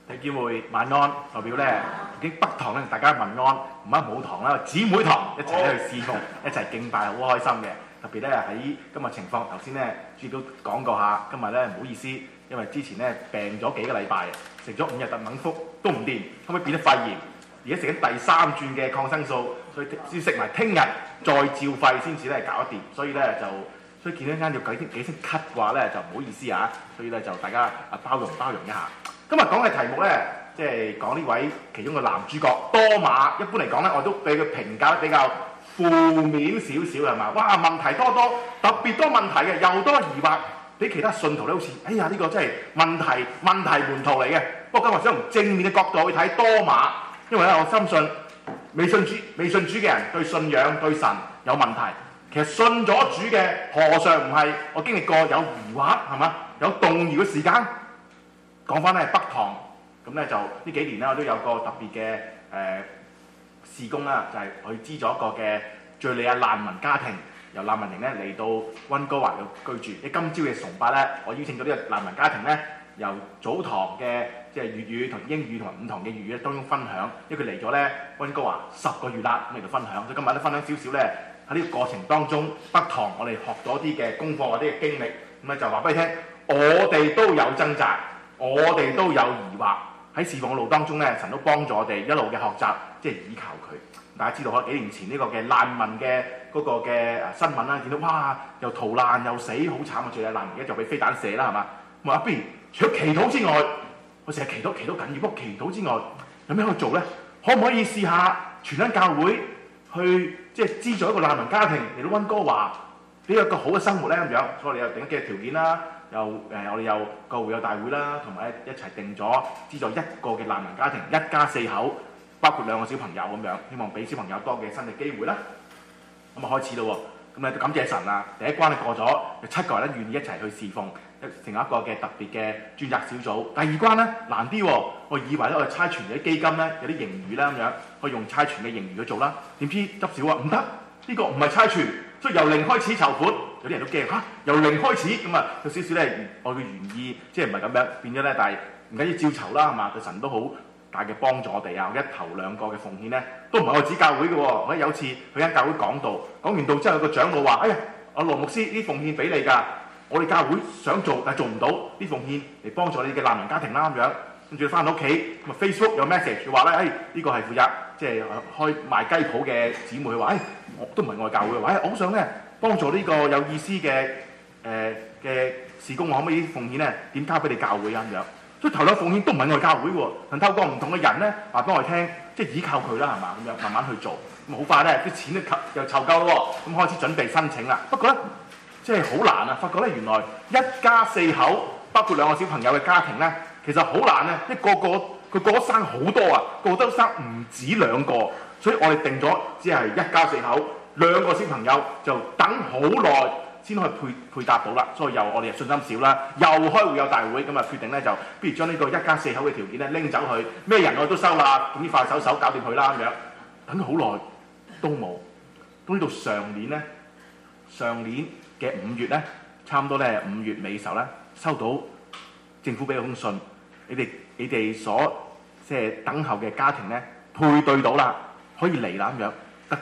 弟兄姊妹晚安，代表咧已經北堂咧，大家問安，唔係母堂啦，姊妹堂一齊咧去侍奉，一齊敬拜，好開心嘅。特別咧喺今日情況，頭先咧主都講過下，今日咧唔好意思，因為之前咧病咗幾個禮拜，食咗5日特敏福都唔掂，後尾變咗肺炎，而家食緊第3轉嘅抗生素，所以先食埋聽日再照肺先至咧搞得掂，所以見到間要幾聲咳嘅話咧就唔好意思啊，所以咧就大家包容一下。今日講嘅題目咧，即係講呢位其中嘅男主角多馬。一般嚟講咧，我都對佢評價得比較負面少少係嘛？哇，問題多，特別多問題嘅，又多疑惑，比其他信徒咧好似，哎呀呢個真係問題門徒嚟嘅。不過今日想從正面嘅角度去睇多馬，因為咧我深信未信主嘅人對信仰對神有問題，其實信咗主嘅何嘗唔係我經歷過有疑惑係嘛？有動搖嘅時間。講翻咧北堂，咁咧就呢幾年咧我都有個特別嘅事工啦，就係佢資咗一個嘅敍利亞難民家庭，由難民營咧嚟到溫哥華嘅居住。喺今朝嘅崇拜咧，我邀請咗呢個難民家庭咧，由早堂嘅即係粵語同英語同埋5堂嘅粵語咧當中分享，因為佢嚟咗咧溫哥華10個月啦，咁嚟到分享。所以今日咧分享少少咧喺呢個過程當中，北堂我哋學咗啲嘅功課或者嘅經歷，咁咧就話俾你聽，我哋都有掙扎。我哋都有疑惑，喺侍奉嘅路當中咧，神都幫助我哋一路嘅學習，即係依靠佢。大家知道幾年前呢個嘅難民嘅嗰個嘅新聞啦，見到哇又逃難又死，好慘啊！最有難民而家就俾飛彈射啦，係嘛？咁啊，不如除咗祈禱之外，我成日祈禱緊要，不過祈禱之外有咩可以做咧？可唔可以試下全間教會去即係資助一個難民家庭嚟到溫哥華，俾一個好嘅生活咧咁樣？所以我哋有定嘅條件啦。我哋有個會友大會啦，同埋一齊定咗資助一個嘅難民家庭，一家4口，包括2個小朋友咁樣，希望俾小朋友多嘅新嘅機會啦。咁啊開始咯喎，咁咧感謝神啊！第一關咧過咗，有7個人咧願意一齊去侍奉，成一個嘅特別嘅專責小組。第2關咧難啲喎，我以為咧我哋差傳嘅基金咧有啲盈餘啦咁樣，可以用差傳嘅盈餘去做啦。點知執少啊？唔得，呢個唔係差傳，所以由零開始籌款。有啲人都驚嚇，由零開始咁啊，有少少咧，我嘅原意即係唔係咁樣變咗咧，但係唔緊要照籌啦，係嘛？對神都好大嘅幫助我哋啊！我一頭2個嘅奉獻咧，都唔係我指教會嘅喎。我有次去間教會講道，講完道之後，有個長老話：哎呀，阿羅牧師，啲奉獻俾你㗎，我哋教會想做但係做唔到，啲奉獻嚟幫助你嘅難民家庭啦咁樣。跟住翻到屋企，咁啊 Facebook 有 message 話咧：呢個係負責即係開賣雞鋪嘅姊妹話：我都唔係外教會嘅話，我好想咧。幫助呢個有意思嘅事工，我可唔可以奉獻咧？點交俾你教會啊咁樣？所以頭2奉獻都唔係外教會喎，能透過唔同嘅人咧話俾我哋聽，即係依靠佢啦，係嘛咁樣慢慢去做。咁好快咧，啲錢都又湊夠咯喎，咁開始準備申請啦。不過咧，即係好難啊！發覺咧，原來一家4口，包括2個小朋友嘅家庭咧，其實好難啊！佢個個都生好多啊，個個都生唔止2個，所以我哋定咗只係一家4口。2個小朋友就等好耐先可以配搭到啦，所以我哋信心少啦，又開會友大會，咁啊決定咧就不如將呢個一家4口嘅條件咧拎走去，咩人我都收啦，總之快手搞掂佢啦咁樣。等咗好耐都冇，到呢度上年嘅5月咧，差唔多咧5月尾時候咧，收到政府俾封信，你哋所即係等候嘅家庭咧配對到啦，可以嚟啦咁樣。得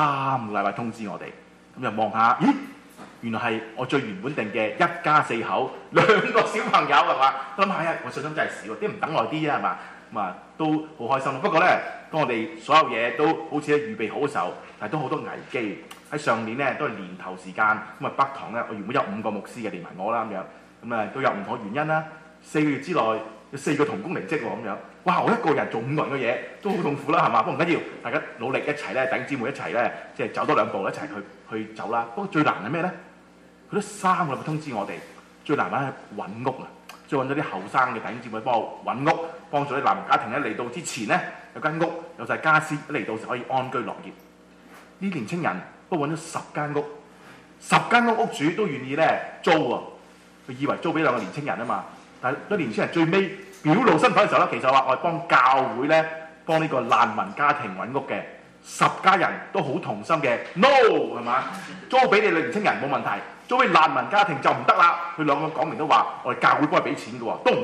3個禮拜通知我哋，咁就望下，咦，原來係我最原本定嘅一家4口2個小朋友係嘛？我諗下我信心真係少，啲唔等耐啲啊係嘛？咁啊都好開心咯。不過咧，當我哋所有嘢都好似預備好嘅時候，但係都好多危機。喺上年咧都係年頭時間，咁啊北堂咧我原本有5個牧師嘅，連埋我啦咁樣，咁啊都有唔同嘅原因啦。4個月之內有4個同工離職喎咁樣。哇！我一個人做5個人嘅嘢都好痛苦啦，係嘛？不過唔緊要，大家努力一齊咧，弟兄姊妹一齊咧，即係走多2步一齊去走啦。不過最難係咩咧？佢都3個禮拜通知我哋，最難係揾屋啊！所以揾咗啲後生嘅弟兄姊妹幫我揾屋，幫助啲難民家庭咧嚟到之前咧有間屋有晒家私，嚟到時可以安居樂業。呢年青人都揾咗10間屋，10間屋主都願意咧租喎。佢以為租俾2個年青人啊嘛，但係啲年青人最尾表露身份嘅時候咧，其實話我係幫教會咧，幫呢個難民家庭揾屋嘅10家人都好同心嘅 ，no 係嘛？租俾你年青人冇問題，租俾難民家庭就唔得啦。佢2個講明都話我哋教會幫佢俾錢嘅喎，都唔得。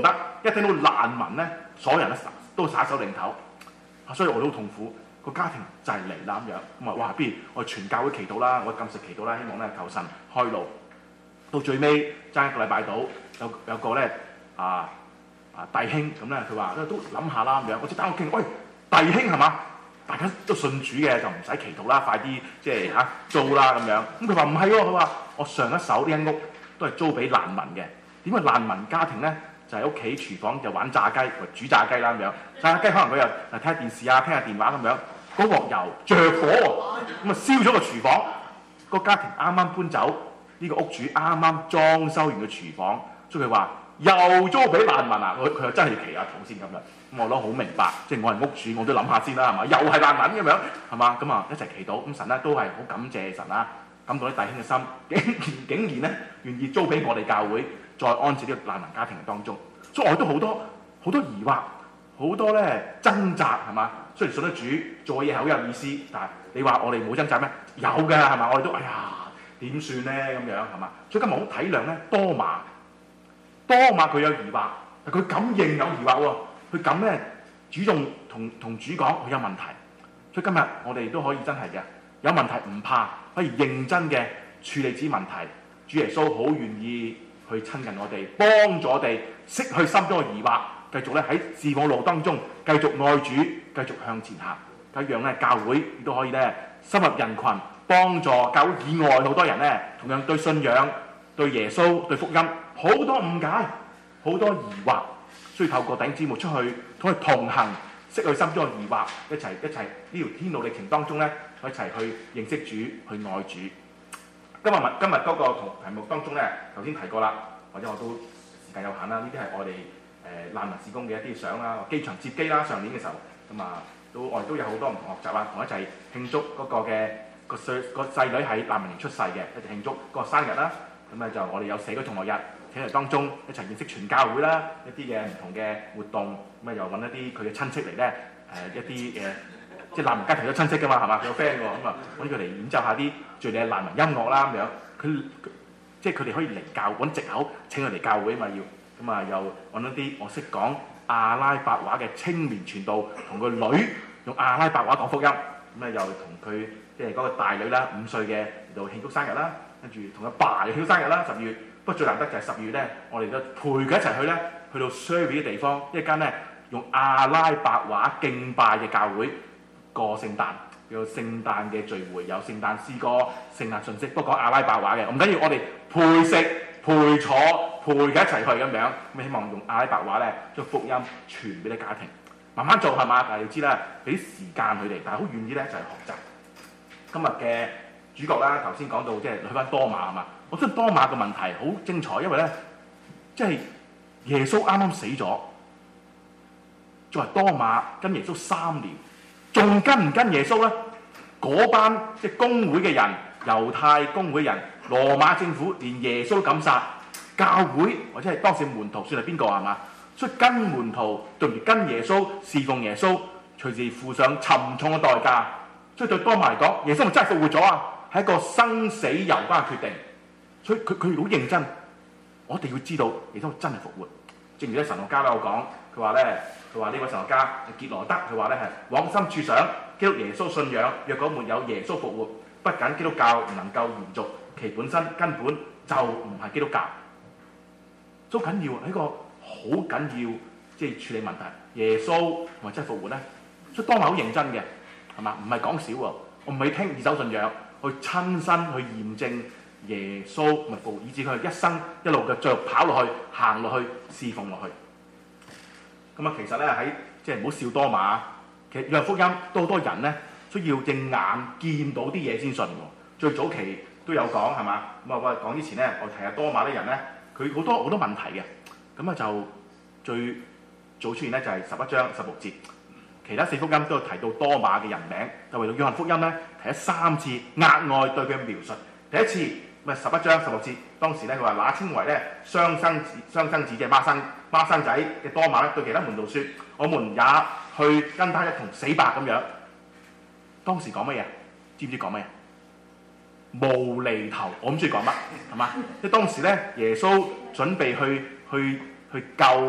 一聽到難民咧，所有人都耍手擰頭，所以我都好痛苦。個家庭就係嚟啦咁樣，咁啊哇！不如我哋全教會祈禱啦，我禁食祈禱啦，希望咧求神開路。到最尾爭一個禮拜到，有個咧弟兄咁咧，佢話都諗下啦咁樣，我即係打我傾，喂弟兄係嘛？大家都信主嘅就唔使祈禱啦，快啲即係租啦咁樣。咁佢話唔係喎，佢話我上一手呢間屋都係租俾難民嘅。點解難民家庭咧就喺屋企廚房就玩炸雞，或煮炸雞啦咁樣。炸雞可能佢又睇下電視啊，聽下電話咁樣。嗰鑊油着火喎，咁啊燒咗個廚房。個家庭啱啱搬走，呢個屋主啱啱裝修完個廚房，所以佢話又租俾難民啊！佢又真係祈下禱先咁樣。咁我都好明白，即係我係屋主，我都諗下先啦，係嘛？又係難民咁樣，係嘛？咁啊一齊祈禱，咁神咧都係好感謝神啦，感動啲弟兄嘅心，竟然咧願意租俾我哋教會，再安置呢個難民家庭當中。所以我都好多疑惑，好多咧掙扎，係嘛？雖然信得主，做嘢係好有意思，但係你話我哋冇掙扎咩？有嘅係嘛？我哋都哎呀點算咧咁樣係嘛？所以今日好體諒咧多馬佢有疑惑，但佢敢認有疑惑喎。佢咁咧主動同主講佢有問題，所以今日我哋都可以真係嘅，有問題唔怕，可以認真嘅處理啲問題。主耶穌好願意去親近我哋，幫助我哋釋去心中嘅疑惑，繼續咧喺侍奉路當中繼續愛主，繼續向前行。一樣咧教會亦都可以咧深入人群，幫助教會以外好多人咧同樣對信仰、對耶穌、對福音好多誤解、好多疑惑。所以透過弟兄姊妹出去同佢同行，釋去心中嘅疑惑，一齊呢條天路歷程當中咧，一齊去認識主、去愛主。今日嗰個題目當中咧，頭先提過啦，或者我都時間有限啦。呢啲係我哋難民事工嘅一啲相啦，機場接機啦，上年嘅時候咁啊，我哋都有好多唔同學習啊，同一齊慶祝嗰個嘅個細女喺難民營出世嘅，一齊慶祝嗰個生日啦。咁咧就我哋有社區同學日。喺當中一齊認識全教會啦，一啲嘅唔同嘅活動，咁啊又揾一啲佢嘅親戚嚟咧，一啲即係難民家庭有親戚噶嘛，係嘛？佢有 friend 喎，咁啊揾佢嚟演奏下啲最靚嘅難民音樂啦咁樣。即係佢哋可以嚟揾藉口請佢嚟教會啊嘛要，咁啊又揾一啲我識講阿拉伯話嘅青年傳道，同個女用阿拉伯話講福音，咁啊又同佢即係嗰個大女啦5歲嘅嚟到慶祝生日啦，跟住同阿爸又慶祝生日啦10月。不過最難得就係10月咧，我哋都陪佢一齊去咧，去到 Surrey 嘅地方，一間咧用阿拉伯話敬拜嘅教會過聖誕，有聖誕嘅聚會，有聖誕詩歌、聖誕信息，不過講阿拉伯話嘅，唔緊要，我哋陪食、陪坐、陪佢一齊去咁樣，咁希望用阿拉伯話咧將福音傳俾啲家庭，慢慢做係嘛？但係要知啦，俾啲時間佢哋，但係好願意咧就係學習。今日嘅主角啦，頭先講到即係去翻多馬係嘛？我覺得多馬嘅問題好精彩，因為咧，即係耶穌啱啱死咗，作為多馬跟耶穌3年，仲跟唔跟耶穌咧？嗰班即係公會嘅人、猶太公會人、羅馬政府連耶穌都敢殺，教會或者係當時門徒算係邊個係嘛？所以跟門徒對唔住跟耶穌侍奉耶穌，隨時付上沉重嘅代價。所以對多馬嚟講，耶穌咪真係復活咗啊！係一個生死攸關嘅決定。所以佢好認真，我哋要知道耶穌真係復活。正如咧神學家都有講，佢話呢位神學家傑羅德，佢話咧係往深處想，基督耶穌信仰若果沒有耶穌復活，不僅基督教唔能夠延續，其本身根本就唔係基督教。都緊要係一個好緊要，即係處理問題。耶穌係咪真係復活咧？所以當晚好認真嘅，係嘛？唔係講笑喎，我唔係聽二手信仰，去親身去驗證。耶穌咪復活，以致佢一生一路嘅繼續跑落去、行落去、侍奉落去。咁啊，其實咧喺即係唔好笑多馬。其實約翰福音都好多人咧，需要隻眼見到啲嘢先信喎。最早期都有講係嘛？咁啊，我講之前咧，我提下多馬啲人咧，佢好多問題嘅。咁啊就最早出現咧就係11章16節。其他4福音都有提到多馬嘅人名，就為到約翰福音咧提咗3次額外對佢嘅描述。第一次。咪11章16節，當時咧佢話那稱為咧雙生子即係孖生仔嘅多馬咧，對其他門徒説：我們也去跟他一同死吧咁樣。當時講乜嘢？知唔知講乜嘢？無厘頭，我唔知講乜係嘛？即係當時咧，耶穌準備去救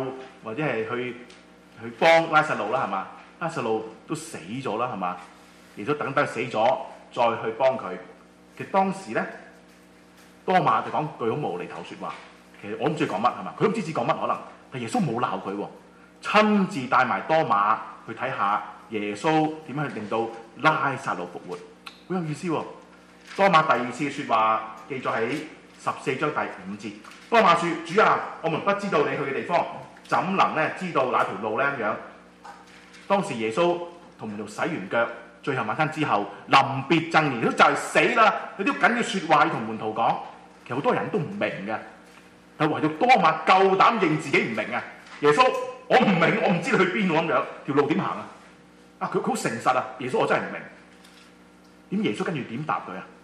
或者係去幫拉撒路啦，係嘛？拉撒路都死咗啦，係嘛？耶穌等佢死咗，再去幫佢。其實當時咧，多馬就講句好無厘頭説話。其實我唔知佢講乜，係嘛？佢都唔知講乜可能，但耶穌冇鬧佢喎，親自帶埋多馬去睇下耶穌點樣去令到拉撒路復活，好有意思喎。多馬第二次嘅説話記載喺14章第5節。多馬說：主啊，我們不知道你去嘅地方，怎能咧知道那條路咧？咁樣。當時耶穌同門徒洗完腳，最後晚餐之後，臨別贈言都就係死啦，有啲緊要説話要同門徒講。其實好多人都唔明嘅，但唯獨多馬夠膽認自己唔明啊！耶穌，我唔明，我唔知你去邊喎咁樣，條路點行啊？佢好誠實啊！耶穌，我真係唔明。點耶穌跟住點答佢啊？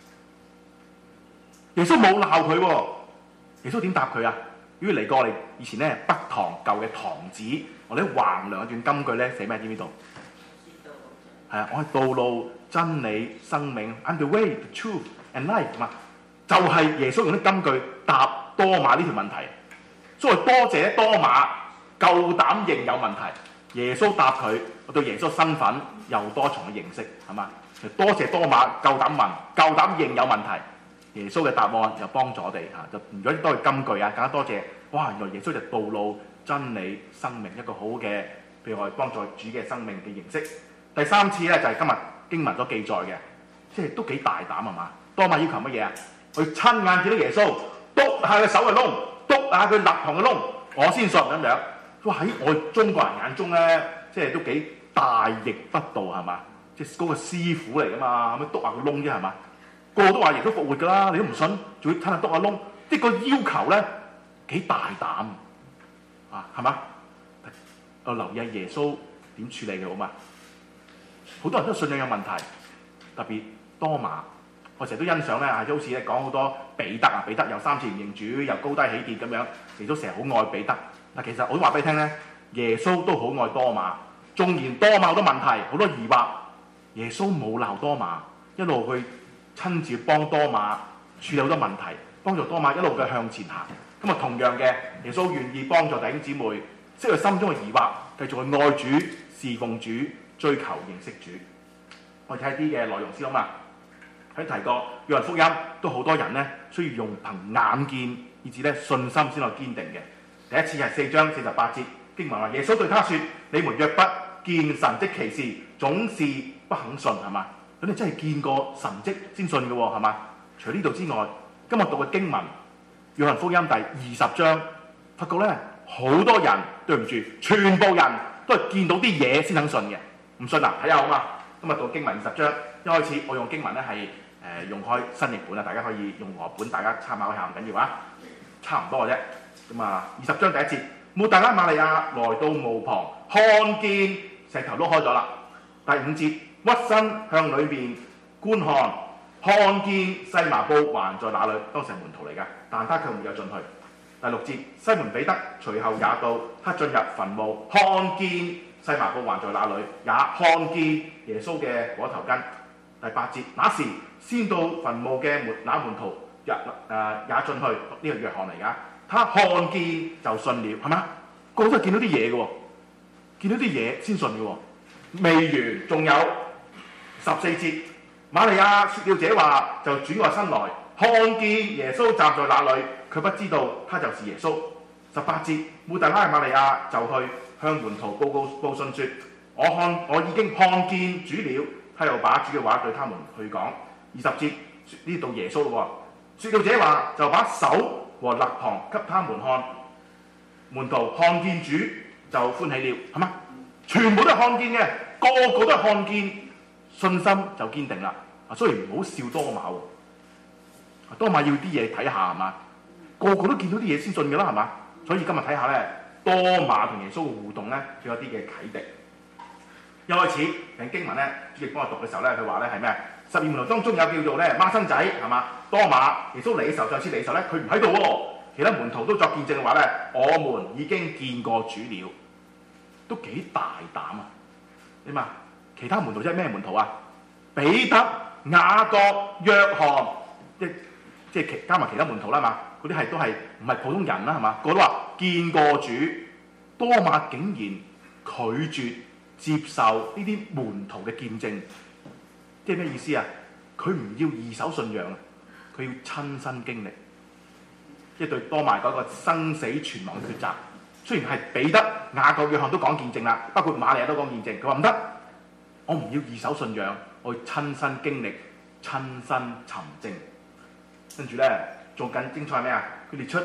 耶穌冇鬧佢喎。耶穌點答佢啊？如果嚟過我哋以前咧北堂舊嘅堂址，我哋橫梁一段金句咧寫咩？知唔知道？係啊，我係道路、真理、生命 ，I'm the way, the truth and life 嘛。就係耶穌用啲金句答多馬呢條問題。所以多謝多馬夠膽認有問題。耶穌答佢，我對耶穌身份又多重嘅認識，係嘛？多謝多馬夠膽問，夠膽認有問題。耶穌嘅答案又幫咗我哋嚇，就如果多謝金句啊，更加多謝。哇！原來耶穌就道路、真理、生命一個好嘅，譬如我哋幫助主嘅生命嘅認識。第三次咧就係今日經文所記載嘅，即係都幾大膽係嘛？多馬要求乜嘢啊？佢親眼見到耶穌，篤下佢手嘅窿，篤下佢肋旁嘅窿，我先信咁樣。哇！喺我中國人眼中咧，即係都幾大逆不道係嘛？即係嗰個師傅嚟㗎嘛，咁樣篤下個窿啫係嘛？個個都話耶穌復活㗎啦，你都唔信，仲要睇下篤下窿，即係個要求咧幾大膽啊？係嘛？我留意下耶穌點處理嘅好嘛？好多人都信仰有問題，特別多馬。我成日都欣賞咧，好似咧講好多彼得啊，彼得又3次唔認主，又高低起跌咁樣，亦都成日好愛彼得。嗱，其實我都話俾你聽咧，耶穌都好愛多馬，縱然多馬好多問題、好多疑惑，耶穌冇鬧多馬，一路去親自幫多馬處理好多問題，幫助多馬一路嘅向前行。咁啊，同樣嘅，耶穌願意幫助弟兄姊妹釋佢心中嘅疑惑，繼續去愛主、侍奉主、追求認識主。我睇啲嘅內容先好嘛。喺提過約翰福音都好多人咧需要用憑眼見，以至咧信心先可以堅定嘅。第一次係4章48節經文話：耶穌對他說：你們若不見神蹟奇事，總是不肯信，係嘛？咁你真係見過神蹟先信嘅喎，係嘛？除呢度之外，今日讀嘅經文約翰福音第20章，發覺咧好多人，對唔住，全部人都係見到啲嘢先肯信嘅。唔信啊？睇下好嘛？今日讀經文20章，一開始我用經文咧係用開新譯本啊，大家可以用和本，大家參考一下，唔緊要啊，差唔多嘅啫。咁啊，20章第1節，抹大拉瑪利亞來到墓旁，看見石頭都開咗啦。第5節，屈身向裏邊觀看，看見細麻布還在那裏，當時係門徒嚟㗎，但他卻沒有進去。第6節，西門彼得隨後也到，他進入墳墓，看見細麻布還在那裏，也看見耶穌嘅裹頭巾。第8節，那時先到墳墓嘅那門徒也進去，呢個約翰嚟㗎。他看見就信了，係嘛？個個都係見到啲嘢嘅喎，見到啲嘢先信嘅喎。未完，仲有14節，瑪利亞説了這話，就轉過身來，看見耶穌站在那裏，卻不知道他就是耶穌。18節，抹大拉瑪利亞就去向門徒報信說：我已經看見主了。他又把主嘅話對他們去講。20節，呢度耶穌咯喎，説了這話，就把手和肋旁給他們看。門徒看見主就歡喜了，係嘛？全部都係看見嘅，個個都係看見，信心就堅定啦。所以唔好笑多馬喎，多馬要啲嘢睇下係嘛？個個都見到啲嘢先信嘅啦係嘛？所以今日睇下咧，多馬同耶穌嘅互動咧，佢有啲嘅啟迪。一開始喺經文咧，主席幫我讀嘅時候咧，佢話咧係咩？12門徒當中有叫做咧孖生仔係嘛？多馬，耶穌嚟嘅時候，上次嚟嘅時候咧，佢唔喺度喎。其他門徒都作見證嘅話咧，我們已經見過主了，都幾大膽啊！點啊？其他門徒即係咩門徒啊？彼得、雅各、約翰，即係加埋其他門徒啦嘛。嗰啲都係唔係普通人啦係嘛？個個都話見過主， 多馬竟然拒絕接受呢啲門徒嘅見證，即係咩意思啊？佢唔要二手信仰，佢要親身經歷，即係對多馬嗰個生死存亡嘅抉擇。雖然係彼得、雅各、約翰都講見證啦，包括瑪利亞都講見證，佢話唔得，我唔要二手信仰，我要親身經歷、親身尋證。跟住咧，仲更精彩係咩啊？佢列出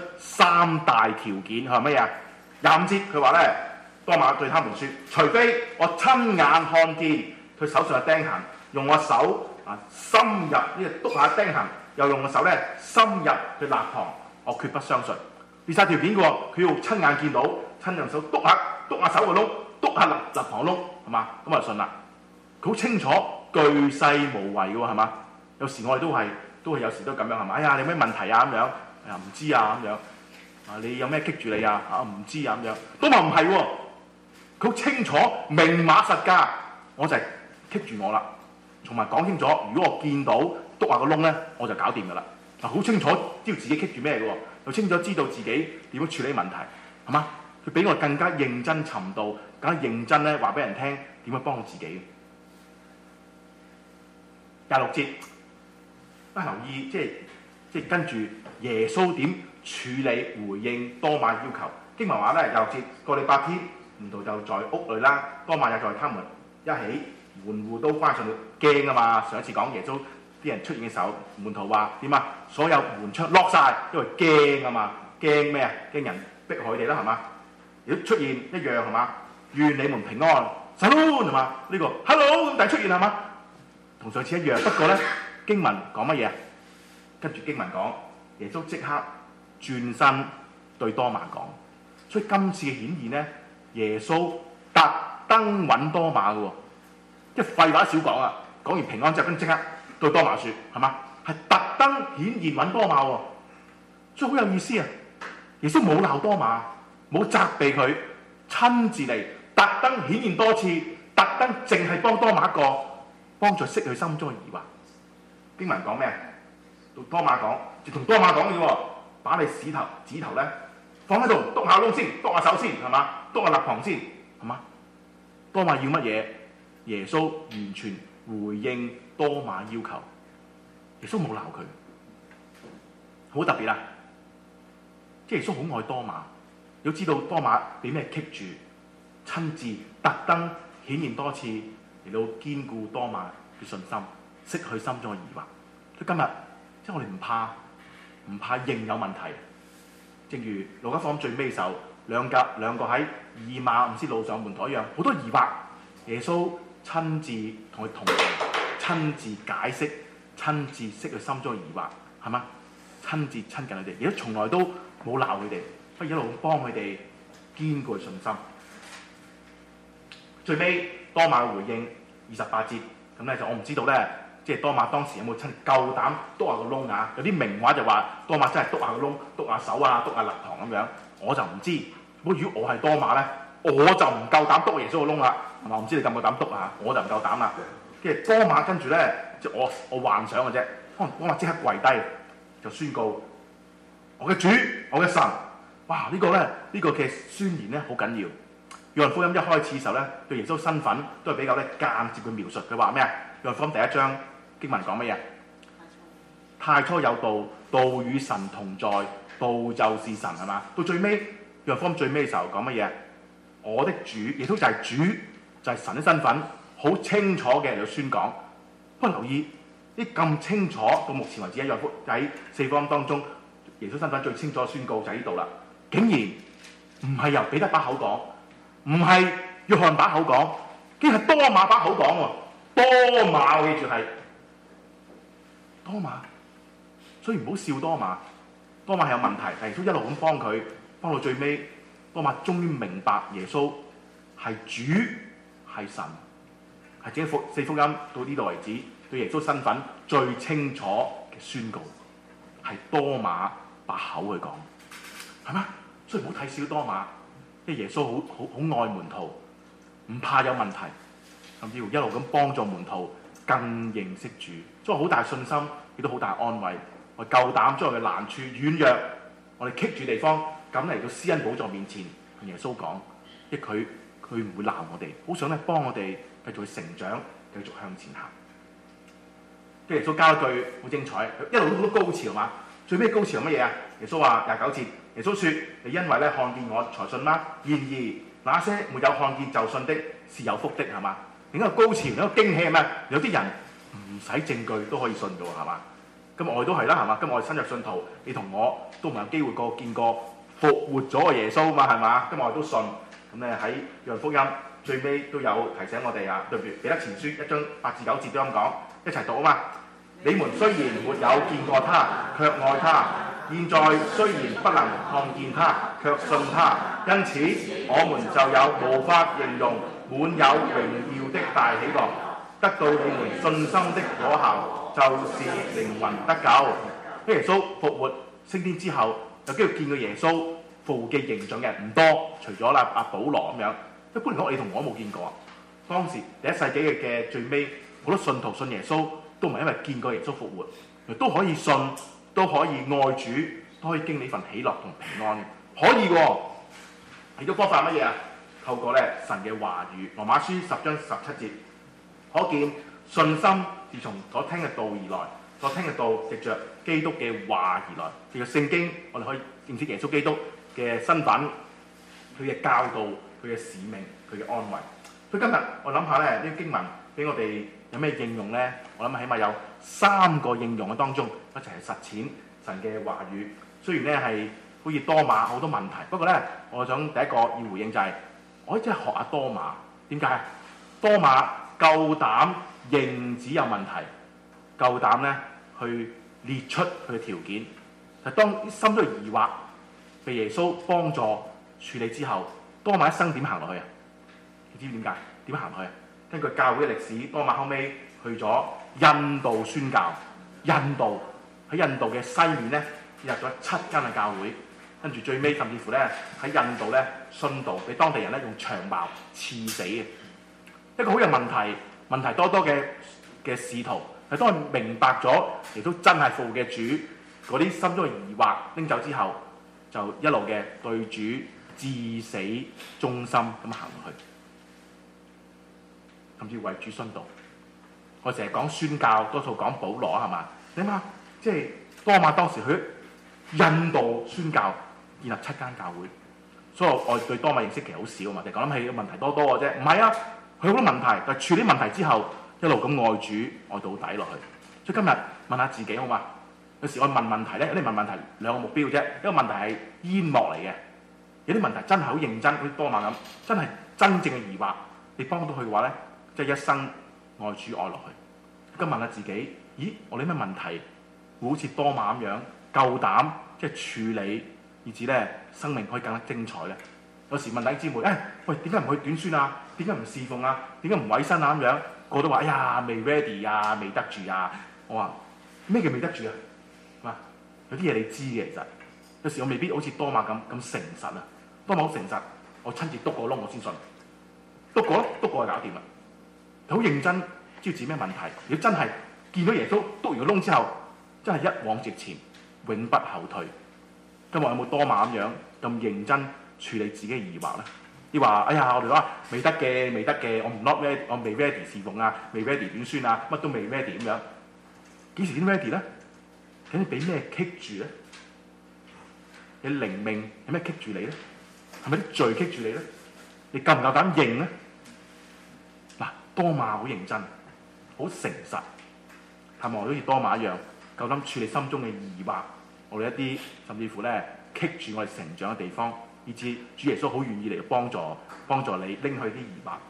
3大條件，佢話乜嘢啊？25節佢話咧，多馬對他們說：除非我親眼看見佢手上嘅釘痕，用我手深入呢個篤下釘痕，又用我手咧深入去肋旁，我決不相信。列晒條件嘅喎，佢要親眼見到，親用手篤下手個窿，篤下肋旁窿，係嘛？咁我就信啦。佢好清楚，巨細無遺嘅喎，係嘛？有時我哋都係有時都咁樣係嘛？哎呀，你有咩問題啊咁樣？哎呀唔知啊咁樣。你有咩棘住你啊？唔知啊咁樣。都話唔係喎，佢好清楚明碼實價，我就係棘住我啦。同埋講清楚，如果我見到篤下個窿咧，我就搞掂㗎啦。好清楚知道自己棘住咩嘅喎，又清楚知道自己點樣處理問題，係嘛？佢比我更加認真尋道，更加認真咧話俾人聽點樣幫到自己。26節，留意即係跟住耶穌點處理回應多馬要求。經文話咧，26節，過了8天，門徒就在屋裏啦，多馬也在他們一起，門戶都關上了，驚啊嘛！上一次講耶穌啲人出現嘅時候，門徒話點啊？所有門窗落晒，因為驚啊嘛，驚咩啊？驚人逼害佢哋啦，係嘛？如果出現一樣係嘛？願你們平安，Shalom係嘛？呢個 Hello 咁但係出現係嘛？同上次一樣，不過咧經文講乜嘢啊？跟住經文講，耶穌即刻轉身對多馬講，所以今次嘅顯現咧，耶穌特登揾多馬嘅喎，即係廢話少講啊！講完平安之後，跟即刻對多馬説係嘛？係特登顯現揾多馬喎，所以好有意思啊！耶穌冇鬧多馬，冇責備佢，親自嚟特登顯現多次，特登淨係幫多馬一個，幫助釋佢心中嘅疑惑。經文講咩啊？同多馬講，就同多馬講嘅喎，把你指頭咧放喺度，篤下窿先，篤下手先，係嘛？篤下肋旁先，係嘛？多馬要乜嘢？耶穌完全回應多馬要求，耶穌冇鬧佢，好特別啊！即係耶穌好愛多馬，要知道多馬俾咩棘住，親自特登顯現多次嚟到堅固多馬嘅信心，釋去心中嘅疑惑。所以今日即係我哋唔怕認有問題。正如路加福音最尾時候，兩個喺以馬忤斯路上門徒一樣，好多疑惑，耶穌親自同佢同行，親自解釋，親自釋佢心中嘅疑惑，係嘛？親自親近佢哋，而家從來都冇鬧佢哋，不過一路幫佢哋堅固信心。最尾多馬嘅回應28節，咁咧就我唔知道咧，即係多馬當時有冇親夠膽篤下個窿啊？有啲名話就話多馬真係篤下個窿，篤下手啊，篤下肋旁咁樣，我就唔知。不過如果我係多馬咧，我就唔夠膽篤耶穌個窿啦，係嘛？我唔知你夠唔夠膽篤啊？我就唔夠膽啦。跟住多馬跟住咧，即係我幻想嘅啫，可能多馬即刻跪低就宣告我嘅主，我嘅神。哇！呢個嘅宣言咧好緊要。約翰福音一開始嘅時候咧，對耶穌身份都係比較咧間接嘅描述。佢話咩啊？約翰福音第1章經文講乜嘢？太初有道，道與神同在，道就是神，係嘛？到最尾約翰福音最尾嘅時候講乜嘢？我的主，耶穌就係主，就係神嘅身份，好清楚嘅嚟到宣講。不過留意呢咁清楚，到目前為止喺約翰福音喺4福音當中，耶穌身份最清楚嘅宣告就喺呢度啦。竟然唔係由彼得把口講，唔係約翰把口講，竟係多馬把口講喎。多馬，我記住係多馬，所以唔好笑多馬。多馬係有問題，但耶穌一路咁幫佢，幫到最尾，多馬終於明白耶穌係主係神，係整4福音到呢度為止，對耶穌身份最清楚嘅宣告，係多馬把口去講，係嘛？所以唔好睇小多馬，因為耶穌好愛門徒，唔怕有問題，甚至乎一路咁幫助門徒更認識主，所以好大信心，亦都好大安慰。我夠膽將我嘅難處軟弱，我哋棘住地方，咁嚟到施恩寶座面前同耶穌講， 亦佢唔會鬧我哋，好想咧幫我哋繼續去成長，繼續向前行。跟耶穌交一句好精彩，一路都好多高潮嘛。最尾高潮乜嘢啊？耶穌話29節，耶穌說：你因為咧看見我才信嗎？然而那些沒有看見就信的，是有福的，係嘛？另一個高潮，另一個驚喜係咩？有啲人唔使證據都可以信嘅喎，係嘛？咁我哋都係啦，係嘛？咁我哋新約信徒，你同我都唔有機會見過復活咗嘅耶穌嘛，係嘛？咁我哋都信。咁咧喺約翰福音最尾都有提醒我哋啊，對唔住，彼得前書1章8至9節都咁講，一齊讀啊嘛！你們雖然沒有見過他，卻愛他；現在雖然不能看見他，卻信他。因此，我們就有無法形容、滿有榮耀的大喜樂，得到你們信心的果效，就是靈魂得救。耶穌復活升天之後，有機會見過耶穌復活嘅形象嘅人唔多，除咗阿保羅咁樣。一般嚟講，你同我都冇見過啊。當時第一世紀嘅最尾，好多信徒信耶穌。都唔係因為見過耶穌復活，都可以信，都可以愛主，都可以經歷份喜樂同平安嘅，可以喎。呢個方法係乜嘢啊？透過神嘅話語，羅馬書10章17節，可見信心自從所聽嘅道而來，所聽嘅道藉着基督嘅話而來。藉着聖經，我哋可以認識耶穌基督嘅身份、佢嘅教導、佢嘅使命、佢嘅安慰。所以今日我諗下呢啲經文俾我哋有咩應用呢？我諗起碼有3個應用嘅當中，一齊去實踐神嘅話語。雖然呢係好似多馬好多問題，不過呢，我想第一個要回應就係，我真係學下多馬。點解？多馬夠膽認自己有問題，夠膽呢去列出佢嘅條件。但當心中疑惑被耶穌幫助處理之後，多馬一生點行落去啊？你知唔知點解？點行落去啊？根據教會嘅歷史，多馬後尾去咗印度宣教。印度嘅西面咧入咗7間嘅教會，跟住最尾甚至乎咧喺印度咧殉道，俾當地人咧用長矛刺死嘅。一個好有問題多多嘅使徒，係當佢明白咗亦都真係復活嘅主，嗰啲心中嘅疑惑拎走之後，就一路嘅對主至死忠心咁行落去。甚至為主殉道，我成日講宣教，多數講保羅係嘛？你諗下，即係多馬當時去印度宣教，建立7間教會，所以我對多馬認識其實好少啊嘛，就講起問題多嘅啫。唔係啊，佢好多問題，但係處理問題之後，一路咁愛主愛到底落去。所以今日問下自己好嘛？有時我問問題咧，有啲問問題2個目標啫，一個問題係煙幕嚟嘅，有啲問題真係好認真，好似多馬咁，真係真正嘅疑惑，你幫到佢嘅話咧。即係一生愛主愛落去。咁問下自己，咦？我哋咩問題會好似多馬咁樣夠膽即係處理，以至咧生命可以更加精彩咧？有時問弟兄姊妹，喂，點解唔去短宣啊？點解唔侍奉啊？點解唔委身啊？咁樣個個都話：哎呀，未 ready 啊，未得住啊！我話咩叫未得住啊？係嘛？有啲嘢你知嘅，其實有時我未必好似多馬咁誠實啊。多馬好誠實，我親自篤個窿我先信，篤過就搞掂啦。好認真知道自己咩問題。如果真係見到耶穌篤完個窿之後，真係一往直前，永不後退。今日有冇多馬咁樣咁認真處理自己嘅疑惑咧？你話：哎呀，我哋話未得嘅，我唔 not ready，我未 ready 侍奉啊，未 ready 短宣啊，乜都未 ready 咁樣。幾時先 ready 咧？咁你俾咩棘住咧？你靈命有咩棘住你咧？係咪啲罪棘住你咧？你夠唔夠膽認咧？多馬好認真，好誠實，係咪好似多馬一樣夠膽處理心中嘅疑惑？我哋一啲甚至乎咧棘住我哋成長嘅地方，以至主耶穌好願意嚟幫助你拎去啲疑惑。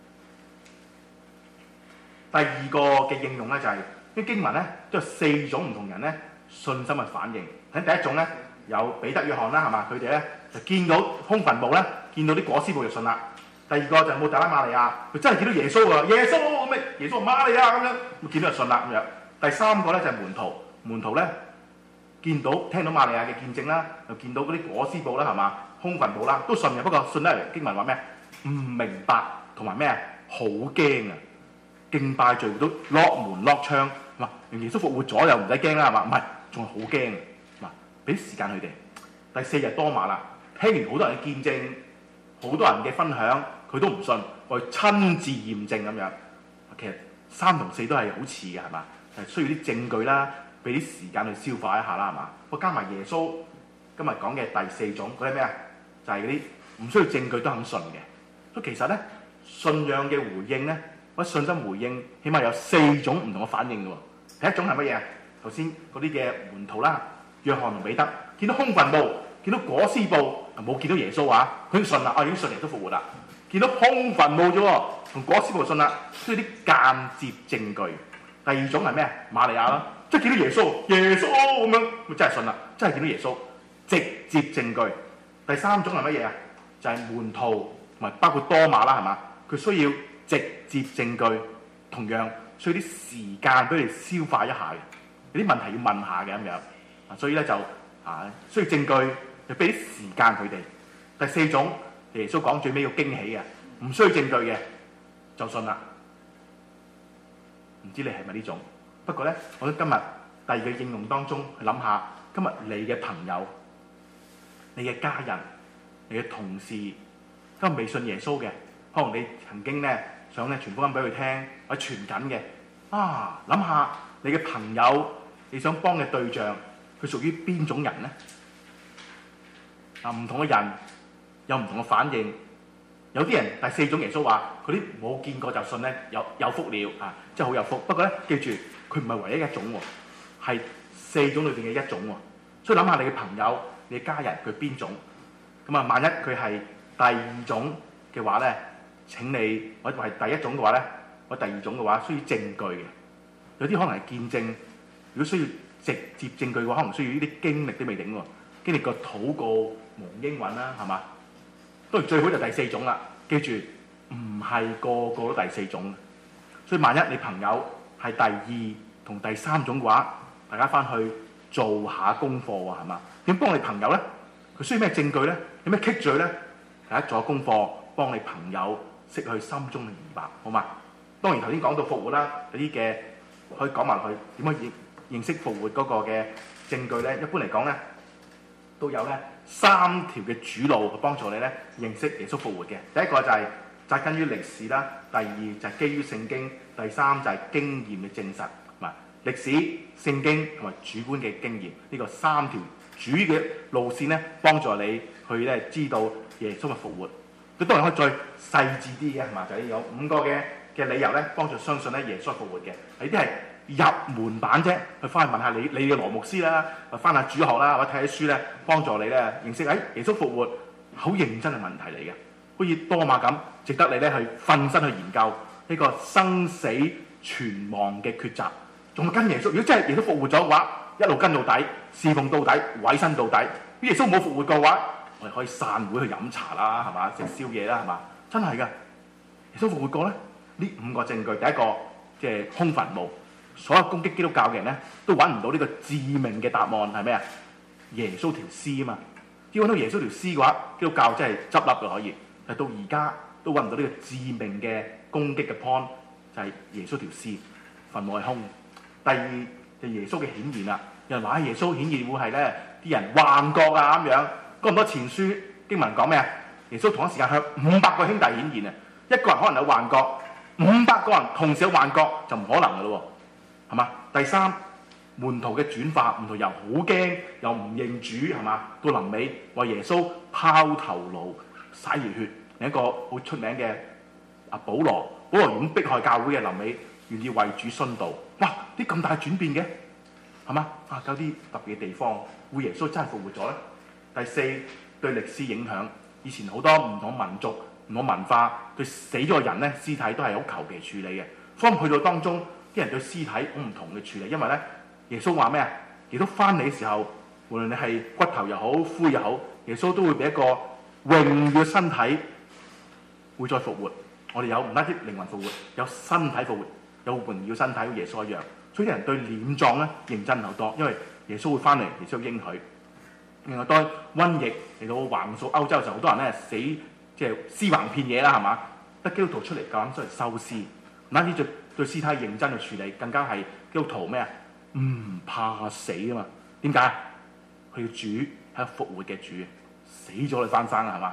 第二個嘅應用咧就係啲經文咧都有4種唔同人咧信心嘅反應。睇第一種咧有彼得、約翰啦，係嘛？佢哋咧就見到空墳墓咧，見到啲裹屍布就信啦。第二個就係抹大拉瑪利亞，佢真係見到耶穌喎，耶穌咩？耶穌瑪利亞咁樣，見到就信啦咁樣。第三個咧就係門徒咧見到聽到瑪利亞嘅見證啦，又見到嗰啲裹屍布啦，係嘛？空墳墓啦，都信嘅。不過信得嚟經文話咩？唔明白同埋咩啊？好驚啊！敬拜聚會都落門落窗，話耶穌復活咗又唔使驚啦，係嘛？唔係，仲係好驚。嗱，俾時間佢哋。第4日多馬啦，聽完好多人嘅見證。 好多人嘅分享，佢都唔信，我哋親自驗證咁樣。其實3同4都係好似嘅，係嘛？係需要啲證據啦，俾啲時間去消化一下啦，係嘛？我加埋耶穌今日講嘅第4種嗰啲咩啊？就係嗰啲唔需要證據都肯信嘅。咁其實咧，信仰嘅回應咧，或者信心回應，起碼有4種唔同嘅反應嘅喎。第一種係乜嘢啊？頭先嗰啲嘅門徒啦，約翰同彼得見到空墳墓，見到裹屍布，冇見到耶穌啊，佢已經信啦，已經信耶穌復活啦。見到空墳墓啫喎，同裹屍布信啦，需要啲間接證據。第2種係咩啊？瑪利亞啦，即係見到耶穌咁樣，咪真係信啦，真係見到耶穌，直接證據。第3種係乜嘢啊？就係門徒同埋包括多馬啦，係嘛？佢需要直接證據，同樣需要啲時間俾你消化一下嘅，有啲問題要問下嘅咁樣。所以咧就需要證據，就俾啲時間佢哋。第4種，耶穌講最尾要驚喜嘅，唔需要證據嘅就信啦。唔知你係咪呢種？不過咧，我覺得今日第2個應用當中去諗下，今日你嘅朋友、你嘅家人、你嘅同事，今日未信耶穌嘅，可能你曾經咧想咧傳福音俾佢聽，或者傳緊嘅。諗下你嘅朋友，你想幫嘅對象，佢屬於邊種人咧？唔同嘅人有唔同嘅反應。有啲人第4種耶穌話，佢啲冇見過就信咧，有福了啊，即係好有福。不過咧，記住佢唔係唯一一種喎，係4種裏邊嘅一種喎。所以諗下你嘅朋友、你嘅家人佢邊種？咁萬一佢係第2種嘅話咧，請你或者係第1種嘅話咧，或者第2種嘅話，需要證據嘅。有啲可能係見證，如果需要直接證據嘅話，可能需要呢啲經歷都未定喎。經歷過禱告、蒙應允啦，係嘛？當然最好就第4種啦。記住，唔係個個都第4種。所以萬一你朋友係第2同第3種嘅話，大家翻去做下功課喎，係嘛？點幫你朋友咧？佢需要咩證據咧？有咩棘罪咧？大家做下功課，幫你朋友釋去心中嘅疑惑，好嘛？當然頭先講到復活啦，有啲嘅可以講埋佢點樣認識復活嗰個嘅證據咧。一般嚟講咧，都有咧3條嘅主路去幫助你咧認識耶穌復活嘅。第一個就係扎根於歷史啦，第2就係基於聖經，第3就係經驗嘅證實。歷史、聖經同埋主觀嘅經驗，呢個3條主嘅路線咧，幫助你去咧知道耶穌嘅復活。佢當然可以再細緻啲嘅，係嘛？就係有5個嘅理由咧，幫助相信咧耶穌復活嘅。呢啲係入門版啫，去翻去問下你嘅羅牧師啦，翻下主學啦，或者睇啲書咧，幫助你咧認識耶穌復活，好認真嘅問題嚟嘅。好似多馬咁，值得你咧去瞓身去研究呢個生死存亡嘅抉擇。仲跟耶穌，如果真係耶穌復活咗嘅話，一路跟到底，侍奉到底，委身到底。如果耶穌冇復活嘅話，我哋可以散會去飲茶啦，係嘛？食宵夜啦，係嘛？真係㗎。耶穌復活過咧，呢5個證據，第一個即係空墳墓。所有攻擊基督教嘅人咧，都揾唔到呢個致命嘅答案係咩啊？耶穌條屍啊嘛。只要揾到耶穌條屍嘅話，基督教真係執笠嘅可以。但到而家都揾唔到呢個致命嘅攻擊嘅 point，就係耶穌條屍，墳墓係空。第2就耶穌嘅顯現啦。有人話耶穌顯現會係咧啲人幻覺啊咁樣。哥林多前書經文講咩啊？耶穌同一時間向500個兄弟顯現啊！一個人可能有幻覺，500個人同時有幻覺就唔可能嘅咯喎，係嘛？第3門徒嘅轉化，門徒又好驚又唔認主，係嘛？到臨尾為耶穌拋頭顱灑熱血。另一個好出名嘅保羅已經迫害教會嘅，臨尾願意為主殉道。哇！啲咁大轉變嘅，係嘛？有啲特別嘅地方，會耶穌真係復活咗咧。第4對歷史影響，以前好多唔同民族、唔同文化對死咗嘅人咧屍體都係好求其處理嘅。所以去到當中，啲人對屍體好唔同嘅處理，因為咧耶穌話咩啊？耶穌翻嚟嘅時候，無論你係骨頭又好、灰又好，耶穌都會俾一個榮耀身體會再復活。我哋有唔單止靈魂復活，有身體復活，有榮耀身體，好似耶穌一樣。所以啲人對殮葬咧認真好多，因為耶穌會翻嚟，耶穌應許。另外，當瘟疫嚟到橫掃歐洲嘅時候，好多人咧死，即係屍橫遍野啦，係嘛？得基督徒出嚟夠膽出嚟收屍，唔單止對屍體認真去處理，更加係基督徒咩啊？唔怕死啊嘛？點解？佢要主係復活嘅主，死咗你翻生啊，係嘛？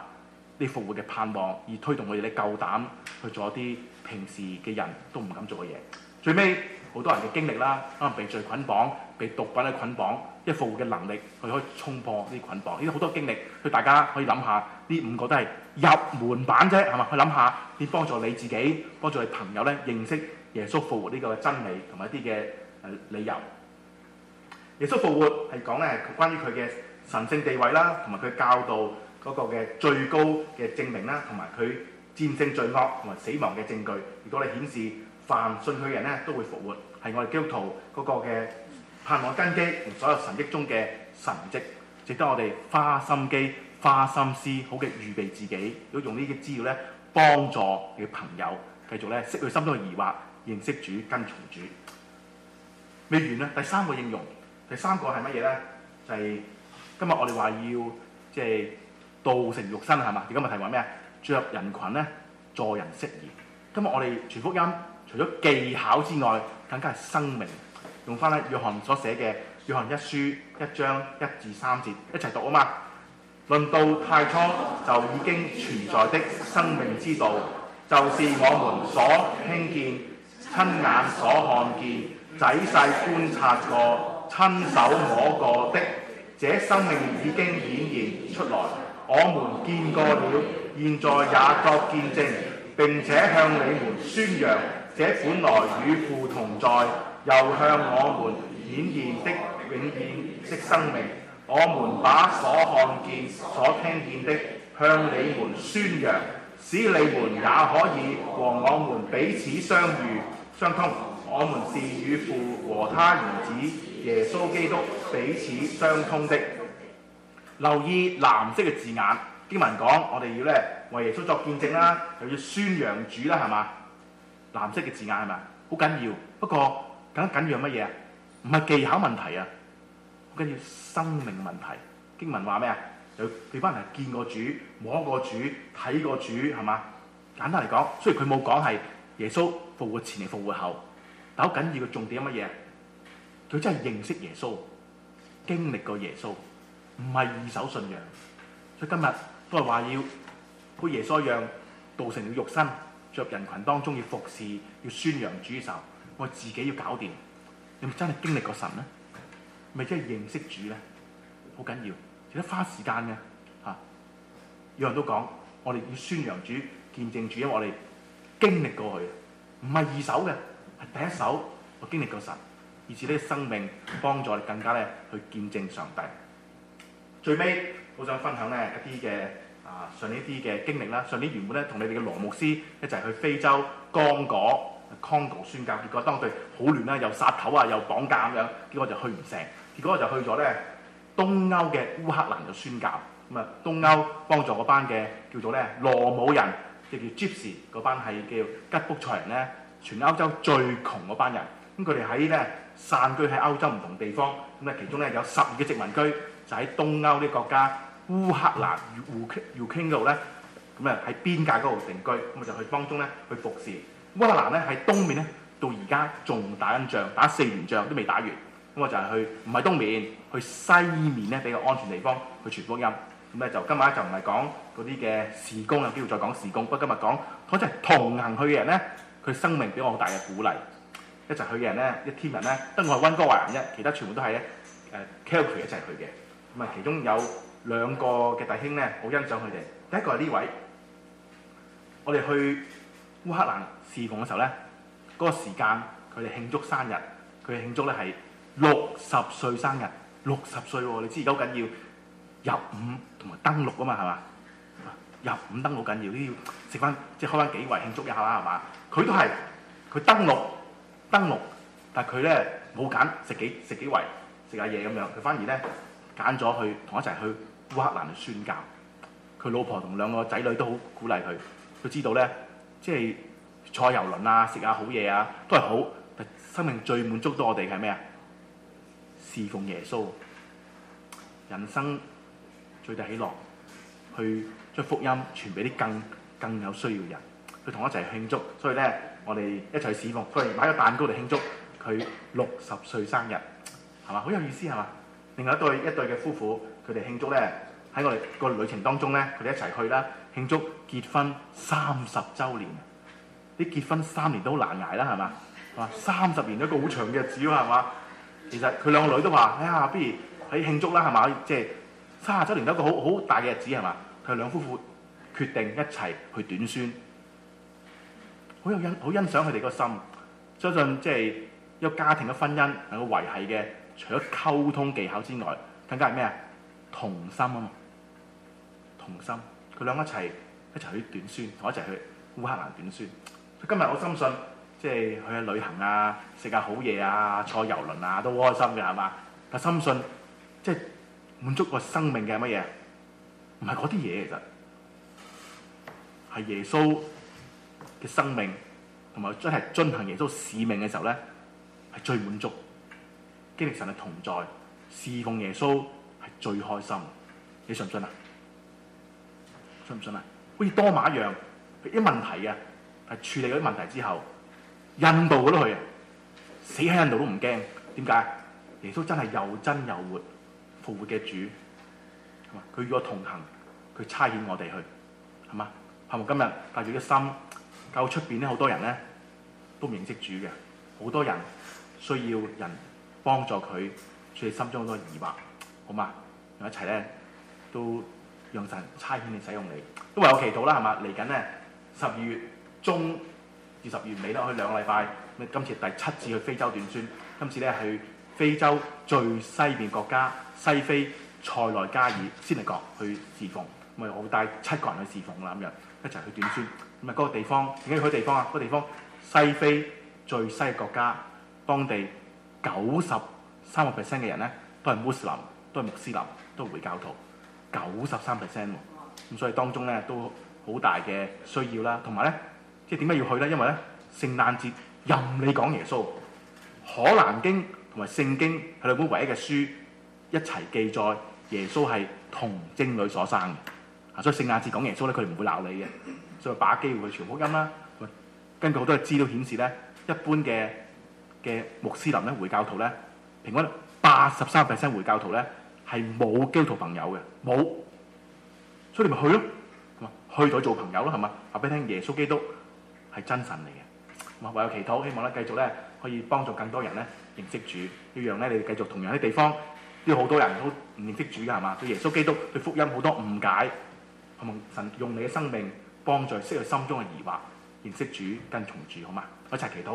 啲復活嘅盼望，而推動佢哋咧夠膽去做一啲平時嘅人都唔敢做嘅嘢。最尾好多人嘅經歷啦，可能被罪捆綁、被毒品嘅捆綁，一復活嘅能力，佢可以衝破呢啲捆綁。呢啲好多經歷，所以大家可以諗下，呢5個都係入門版啫，係嘛？去諗下點幫助你自己、幫助你朋友咧認識耶穌復活呢個真理同埋一啲嘅理由。耶穌復活係講咧關於佢嘅神聖地位啦，同埋佢教導嗰個嘅最高嘅證明啦，同埋佢戰勝罪惡同埋死亡嘅證據。如果你顯示凡信佢嘅人咧都會復活，係我哋基督徒嗰個嘅盼望根基同所有神蹟中嘅神蹟，值得我哋花心機、花心思，好嘅預備自己。如果用呢啲資料咧，幫助你嘅朋友繼續咧釋佢心中嘅疑惑，認識主、跟從主。未完咧，第3個應用，第3個係乜嘢咧？就係、是、今日我哋話要道成肉身係嘛？而今日題話咩啊？着人群咧，助人釋義。今日我哋傳福音，除咗技巧之外，更加係生命。用翻咧約翰所寫嘅約翰1書1章1至3節一齊讀啊嘛。論到太初就已經存在的生命之道，就是我們所聽見、親眼所看見、仔細觀察過、親手摸過的。這生命已經顯現出來，我們見過了，現在也作見證，並且向你們宣揚，這本來與父同在，又向我們顯現的永遠的生命。我們把所看見、所聽見的向你們宣揚，使你們也可以和我們彼此相遇相通。我們是與父和他兒子耶穌基督彼此相通的。留意藍色嘅字眼，經文講我哋要咧為耶穌作見證啦，又要宣揚主啦，係嘛？藍色嘅字眼係咪？好緊要。不過更加緊要係乜嘢啊？唔係技巧問題啊，好緊要生命問題。經文話咩啊？有佢班人見過主、摸過主、睇過主，係嘛？簡單嚟講，雖然佢冇講係耶穌復活前定復活後，但好緊要嘅重點係乜嘢？佢真係認識耶穌，經歷過耶穌，唔係二手信仰。所以今日都係話要好似耶穌一樣，道成了肉身，着人群當中要服侍、要宣揚主嘅時候，我自己要搞掂。你咪真係經歷過神咧？咪真係認識主咧？好緊要，值得花時間嘅嚇。有人都講，我哋要宣揚主、見證主，因為我哋經歷過去，唔係二手嘅，係第一手。我經歷過神，以至呢啲生命幫助我哋更加咧去見證上帝。最尾好想分享咧一啲嘅上年啲嘅經歷啦。上年原本咧同你哋嘅羅牧師一齊去非洲剛果 Congo 宣教，結果當地好亂啦，又殺頭啊，又綁架咁樣，結果就去唔成。結果就去咗咧東歐嘅烏克蘭度宣教。咁啊，東歐幫助嗰班嘅叫做咧羅姆人，即叫 Gypsy 嗰班係叫吉卜賽人咧，全歐洲最窮嗰班人。咁佢哋喺咧散居喺歐洲唔同地方。咁咧其中咧有12個殖民區，就喺東歐啲國家烏克蘭 Ukraine 嗰度咧，咁啊喺邊界嗰度定居。咁啊就去當中咧去服侍。烏克蘭咧喺東面咧，到而家仲打緊仗，打4年仗都未打完。咁我就係去唔係東面，去西面咧比較安全地方去傳福音。咁咧就今晚就唔係講嗰啲嘅事工，有機會再講事工。不過今日講嗰陣同行去嘅人咧，佢生命俾我好大嘅鼓勵。一齊去嘅人咧，一 team 人咧，得我係溫哥華人啫，其他全部都係咧Calgary 一齊去嘅。咁啊，其中有2個嘅弟兄咧，好欣賞佢哋。第一個係呢位，我哋去烏克蘭侍奉嘅時候咧，嗰個時間佢哋慶祝生日，佢哋慶祝咧係60歲生日，60歲喎，你知而家好緊要入伍同埋登陸啊嘛，係嘛？入伍登陸緊要，都要食翻即係開翻幾圍慶祝一下啦，係嘛？佢都係佢登陸，但係佢咧冇揀食幾圍食下嘢咁樣，佢反而咧揀咗去同一齊去烏克蘭去宣教。佢老婆同2個仔女都好鼓勵佢，佢知道咧即係坐遊輪啊，食下好嘢啊，都係好。但生命最滿足到我哋係咩啊？侍奉耶穌，人生最大喜樂，去將福音傳俾啲更有需要嘅人，去同我一齊慶祝。所以咧，我哋一齊侍奉，所以買個蛋糕嚟慶祝佢60歲生日，係嘛？好有意思係嘛？另外一對嘅夫婦，佢哋慶祝咧喺我哋個旅程當中咧，佢哋一齊去啦， 慶祝結婚30週年。啲結婚3年都好難捱啦，係嘛？30年一個好長嘅日子喎，係嘛？其實佢兩個女都話：哎呀，不如喺慶祝啦，係嘛？即係30週年都一個好大嘅日子，係嘛？佢兩夫婦決定一齊去短宣，好欣賞佢哋個心，相信即係一個家庭嘅婚姻能夠維繫嘅，除咗溝通技巧之外，更加係咩啊？同心啊嘛，同心。佢兩個一齊去短宣，同我一齊去烏克蘭短宣。今日我深信，即係去下旅行啊，食下好嘢啊，坐遊輪啊，都好開心嘅，係嘛？但深信即係滿足個生命嘅乜嘢？唔係嗰啲嘢，其實係耶穌嘅生命，同埋真係遵行耶穌使命嘅時候咧，係最滿足。經歷神嘅同在，侍奉耶穌係最開心。你信唔信啊？信唔信啊？好似多馬一樣，啲問題嘅係處理嗰啲問題之後，印度嗰度去啊，死喺印度都唔驚。點解？耶穌真係又真又活復活嘅主，係嘛？佢與我同行，佢差遣我哋去，係嘛？係咪今日帶住啲心，教出邊咧好多人咧都唔認識主嘅，好多人需要人幫助佢處理心中好多疑惑，好嘛？一齊咧都讓神差遣你使用你，都為我祈禱啦，係嘛？嚟緊咧12月中至10月尾啦，去2個禮拜。今次第7次去非洲短宣，今次咧去非洲最西邊國家西非塞內加爾先尼國去侍奉，咁啊我會帶7個人去侍奉啦，咁樣一齊去短宣。咁啊嗰個地方點解要去地方啊？嗰個地方西非最西嘅國家，當地93% 嘅人咧都係穆斯林，都係穆斯林，都係回教徒，93% 喎。咁所以當中咧都好大嘅需要啦。同埋咧，即係點解要去咧？因為咧聖誕節任你講耶穌，可蘭經同埋聖經係兩本唯一嘅書，一齊記載耶穌係童貞女所生嘅。所以聖誕節講耶穌咧，佢哋唔會鬧你嘅，所以把握機會去傳福音啦。根據好多嘅資料顯示咧，一般嘅穆斯林咧回教徒咧，平均83% 回教徒咧係冇基督徒朋友嘅，冇，所以你咪去咯，去到做朋友咯，係嘛？話俾你聽，耶穌基督係真神嚟嘅。咁唯有祈禱，希望咧繼續咧可以幫助更多人咧認識主，要讓咧你哋繼續同樣啲地方，都好多人都唔認識主嘅，係嘛？對耶穌基督對福音好多誤解，係咪？神用你嘅生命幫助釋去心中嘅疑惑，認識主跟從主，好嘛？一齊祈禱。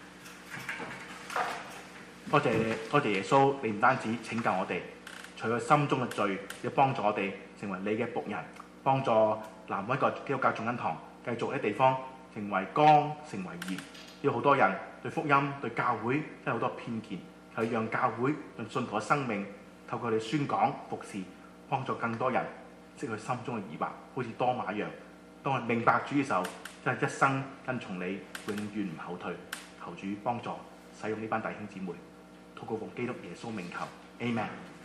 多謝耶穌，你唔單止拯救我哋，除咗心中嘅罪，要幫助我哋成為你嘅僕人，幫助南灣一個基督教眾恩堂繼續喺地方成為光，成為鹽。要好多人對福音、對教會真係好多偏見，係讓教會用信徒嘅生命透過佢哋宣講服侍，幫助更多人釋去心中嘅疑惑，好似多馬一樣。當我明白主嘅時候，真係一生跟從你，永遠唔後退。求主幫助使用呢班弟兄姊妹，禱告奉基督耶穌名求，Amen。